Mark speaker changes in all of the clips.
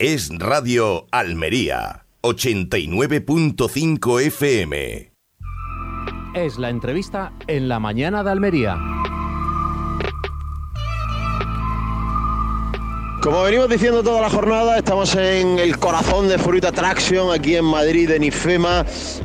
Speaker 1: Es Radio Almería, 89.5 FM.
Speaker 2: Es la entrevista en la mañana de Almería.
Speaker 3: Como venimos diciendo toda la jornada, estamos en el corazón de Fruit Attraction, aquí en Madrid, en IFEMA,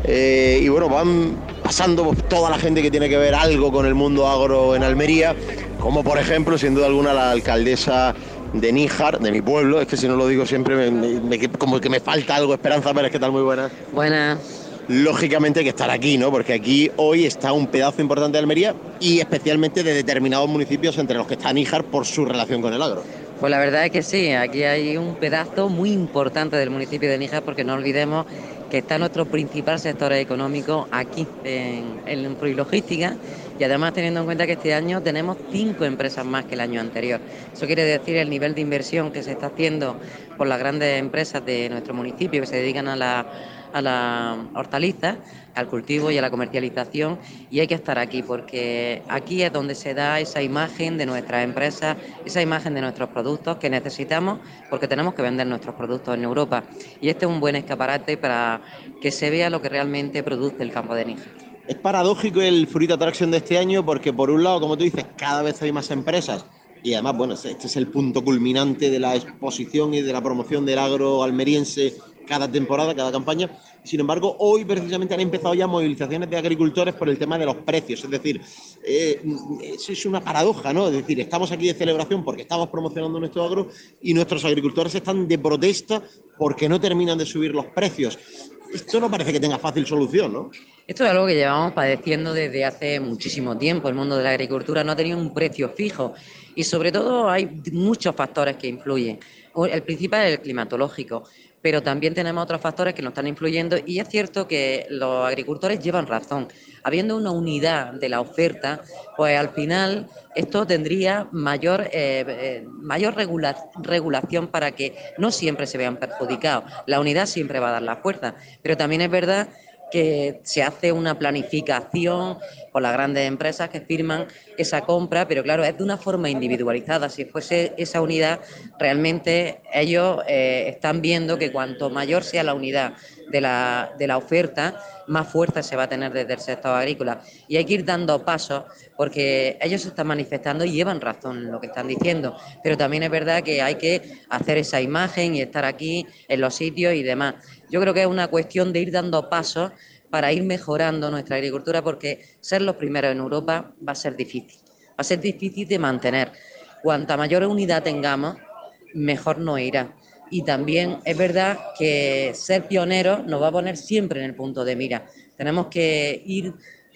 Speaker 3: y bueno, van pasando toda la gente que tiene que ver algo con el mundo agro en Almería, como por ejemplo, sin duda alguna, la alcaldesa de Níjar, de mi pueblo. Es que si no lo digo siempre, como que me falta algo. Esperanza Pérez, ¿qué tal? Muy buenas.
Speaker 4: Buenas.
Speaker 3: Lógicamente hay que estar aquí, ¿no? Porque aquí hoy está un pedazo importante de Almería y especialmente de determinados municipios, entre los que está Níjar por su relación con el agro.
Speaker 4: Pues la verdad es que sí, aquí hay un pedazo muy importante del municipio de Níjar, porque no olvidemos que está nuestro principal sector económico aquí en Fruit Logística, y además teniendo en cuenta que este año tenemos 5 empresas más que el año anterior. Eso quiere decir el nivel de inversión que se está haciendo por las grandes empresas de nuestro municipio que se dedican a la hortaliza, al cultivo y a la comercialización, y hay que estar aquí porque aquí es donde se da esa imagen de nuestras empresas, esa imagen de nuestros productos que necesitamos, porque tenemos que vender nuestros productos en Europa, y este es un buen escaparate para que se vea lo que realmente produce el campo de Níjar.
Speaker 3: Es paradójico el Fruit Attraction de este año porque, por un lado, como tú dices, cada vez hay más empresas y además, bueno, este es el punto culminante de la exposición y de la promoción del agro almeriense cada temporada, cada campaña. Sin embargo, hoy precisamente han empezado ya movilizaciones de agricultores por el tema de los precios. Es decir, eso es una paradoja, ¿no? Es decir, estamos aquí de celebración porque estamos promocionando nuestro agro y nuestros agricultores están de protesta porque no terminan de subir los precios. Esto no parece que tenga fácil solución, ¿no?
Speaker 4: Esto es algo que llevamos padeciendo desde hace muchísimo tiempo. El mundo de la agricultura no ha tenido un precio fijo y sobre todo hay muchos factores que influyen. El principal es el climatológico, pero también tenemos otros factores que nos están influyendo, y es cierto que los agricultores llevan razón. Habiendo una unidad de la oferta, pues al final esto tendría mayor regulación para que no siempre se vean perjudicados. La unidad siempre va a dar la fuerza, pero también es verdad que se hace una planificación por las grandes empresas que firman esa compra, pero claro, es de una forma individualizada. Si fuese esa unidad, realmente ellos están viendo que cuanto mayor sea la unidad de la oferta, más fuerza se va a tener desde el sector agrícola. Y hay que ir dando pasos, porque ellos se están manifestando y llevan razón en lo que están diciendo, pero también es verdad que hay que hacer esa imagen y estar aquí en los sitios y demás. Yo creo que es una cuestión de ir dando pasos para ir mejorando nuestra agricultura, porque ser los primeros en Europa va a ser difícil. Va a ser difícil de mantener. Cuanta mayor unidad tengamos, mejor nos irá. Y también es verdad que ser pioneros nos va a poner siempre en el punto de mira. Tenemos que ir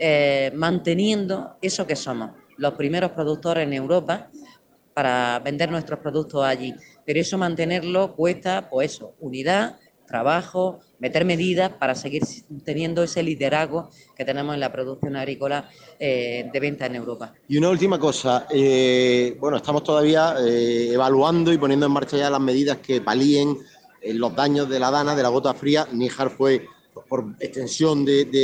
Speaker 4: manteniendo eso que somos, los primeros productores en Europa, para vender nuestros productos allí. Pero eso mantenerlo cuesta, pues eso, unidad, trabajo, meter medidas para seguir teniendo ese liderazgo que tenemos en la producción agrícola de venta en Europa.
Speaker 3: Y una última cosa, bueno, estamos todavía evaluando y poniendo en marcha ya las medidas que palíen los daños de la dana, de la gota fría. Níjar fue, pues, por extensión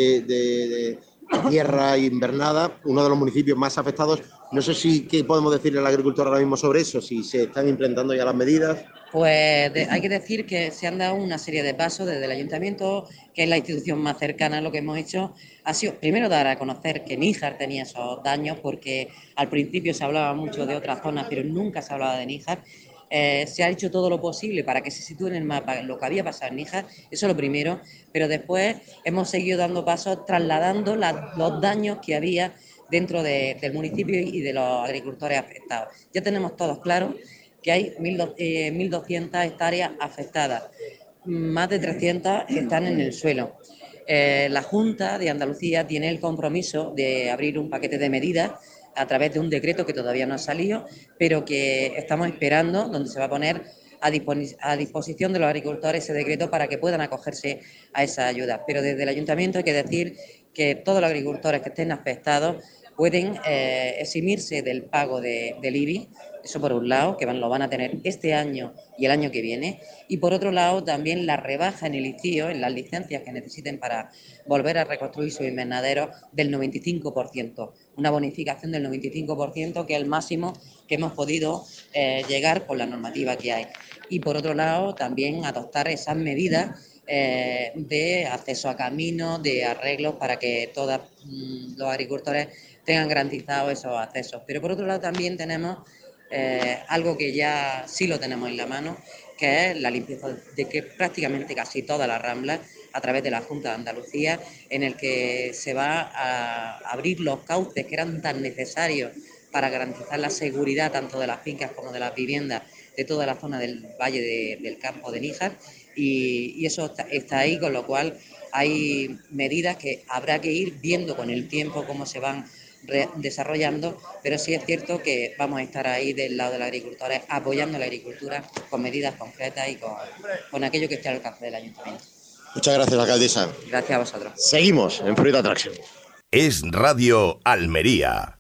Speaker 3: de tierra invernada, uno de los municipios más afectados. No sé qué podemos decirle al agricultor ahora mismo sobre eso, si se están implementando ya las medidas.
Speaker 4: Pues hay que decir que se han dado una serie de pasos desde el ayuntamiento, que es la institución más cercana. Lo que hemos hecho ha sido primero dar a conocer que Níjar tenía esos daños, porque al principio se hablaba mucho de otras zonas, pero nunca se hablaba de Níjar. Se ha hecho todo lo posible para que se sitúe en el mapa lo que había pasado en Níjar, eso es lo primero, pero después hemos seguido dando pasos, trasladando los daños que había dentro del municipio y de los agricultores afectados. Ya tenemos todos claros que hay 1.200 hectáreas afectadas, más de 300 están en el suelo. La Junta de Andalucía tiene el compromiso de abrir un paquete de medidas a través de un decreto que todavía no ha salido, pero que estamos esperando, donde se va a poner a disposición de los agricultores ese decreto para que puedan acogerse a esa ayuda. Pero desde el ayuntamiento hay que decir que todos los agricultores que estén afectados pueden eximirse del pago del IBI. Eso por un lado, que lo van a tener este año y el año que viene. Y por otro lado, también la rebaja en el ICIO, en las licencias que necesiten para volver a reconstruir sus invernaderos, del 95%. Una bonificación del 95%, que es el máximo que hemos podido llegar con la normativa que hay. y por otro lado también adoptar esas medidas de acceso a caminos, de arreglos para que todos los agricultores tengan garantizados esos accesos. Pero por otro lado también tenemos algo que ya sí lo tenemos en la mano, que es la limpieza de que prácticamente casi todas las ramblas a través de la Junta de Andalucía, en el que se va a abrir los cauces que eran tan necesarios para garantizar la seguridad tanto de las fincas como de las viviendas de toda la zona del Valle del Campo de Níjar, y eso está ahí, con lo cual hay medidas que habrá que ir viendo con el tiempo cómo se van desarrollando, pero sí es cierto que vamos a estar ahí del lado de los agricultores, apoyando la agricultura con medidas concretas y con aquello que esté al alcance del ayuntamiento.
Speaker 3: Muchas gracias, alcaldesa.
Speaker 4: Gracias a vosotros.
Speaker 3: Seguimos en Fruit Attraction.
Speaker 1: Es Radio Almería.